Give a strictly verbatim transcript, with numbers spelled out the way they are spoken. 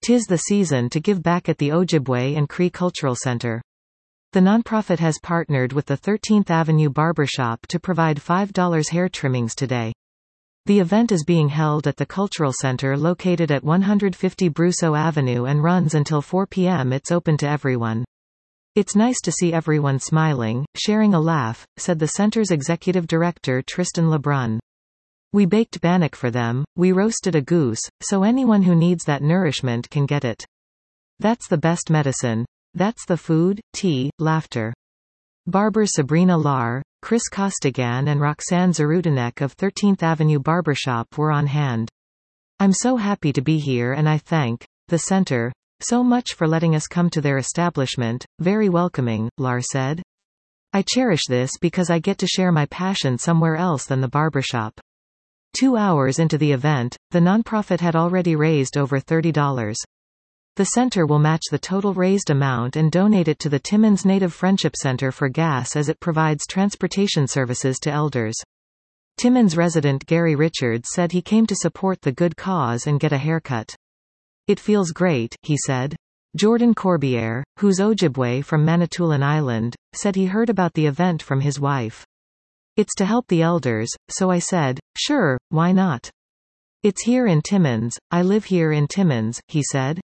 'Tis the season to give back at the Ojibwe and Cree Cultural Center. The nonprofit has partnered with the thirteenth Avenue Barbershop to provide five dollar hair trimmings today. The event is being held at the Cultural Center located at one fifty Brousseau Avenue and runs until four p m It's open to everyone. It's nice to see everyone smiling, sharing a laugh, said the center's executive director Tristan Lebrun. We baked bannock for them, we roasted a goose, so anyone who needs that nourishment can get it. That's the best medicine. That's the food, tea, laughter. Barbers Sabrina Lar, Chris Costigan and Roxanne Zarutanek of thirteenth Avenue Barbershop were on hand. I'm so happy to be here and I thank the center so much for letting us come to their establishment, very welcoming, Lar said. I cherish this because I get to share my passion somewhere else than the barbershop. Two hours into the event, the nonprofit had already raised over thirty dollars. The center will match the total raised amount and donate it to the Timmins Native Friendship Center for gas as it provides transportation services to elders. Timmins resident Gary Richards said he came to support the good cause and get a haircut. It feels great, he said. Jordan Corbiere, who's Ojibwe from Manitoulin Island, said he heard about the event from his wife. It's to help the elders, so I said, sure, why not? It's here in Timmins, I live here in Timmins, he said.